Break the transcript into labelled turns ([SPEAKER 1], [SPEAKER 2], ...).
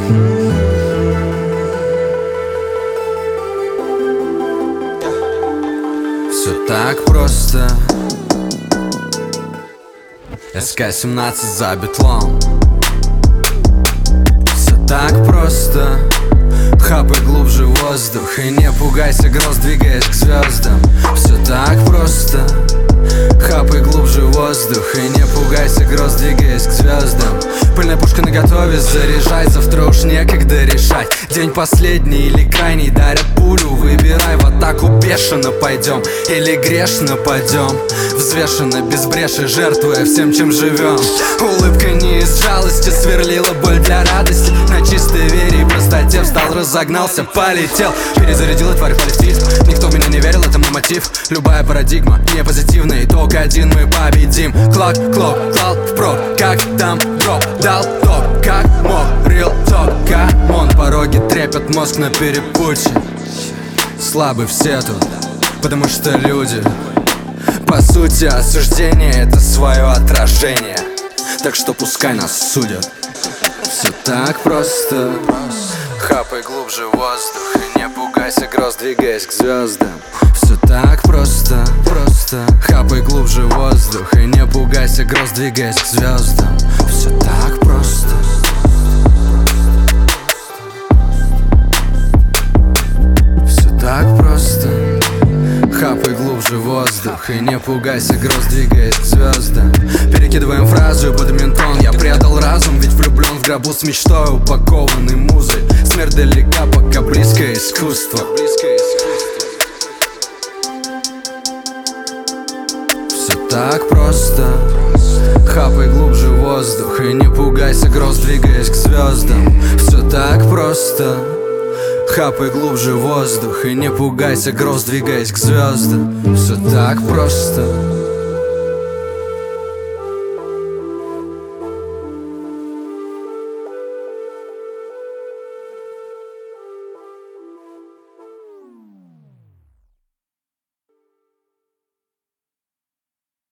[SPEAKER 1] Все так просто. СК-17 за битлом. Все так просто. Хапай глубже воздух и не пугайся гроз, двигаясь к звездам. Все так просто. Хапай глубже воздух и не пугайся гроз, двигаясь к звездам. Пыльная пушка наготове, заряжай, завтра уж некогда решать. День последний или крайний, дарят пулю, выбирай. В атаку бешено пойдем или грешно пойдем, взвешенно, без бреши, жертвуя всем, чем живем. Улыбка не из жалости, сверлила боль для радости. На чистой вере и простоте встал, разогнался, полетел. Перезарядила тварь полетит. Никто в меня не верил, это мой мотив. Любая парадигма не позитивная, итог один, мы победим. Клок, дал впрок, как там дроп, дал топ, как мог, real talk, камон. Пороги трепят мозг на перепутье. Слабы все тут, потому что люди. По сути, осуждение — это свое отражение. Так что пускай нас судят. Все так просто. Хапай глубже воздух и не пугайся гроз, двигаясь к звездам. Все так просто, просто. Хапай глубже воздух и не пугайся гроз, двигаясь к звездам. Все так просто. Все так просто. Хапай глубже воздух и не пугайся гроз, двигаясь к звездам. Перекидываем фразу и бадминтон. Я предал разум, ведь влюблен в гробу с мечтой, упакованной музой. Смерть далека, пока близкое искусство. Все так просто. Хапай глубже воздух и не пугайся гроз, двигаясь к звездам. Все так просто. Хапай глубже воздух и не пугайся гроз, двигаясь к звездам. Все так просто.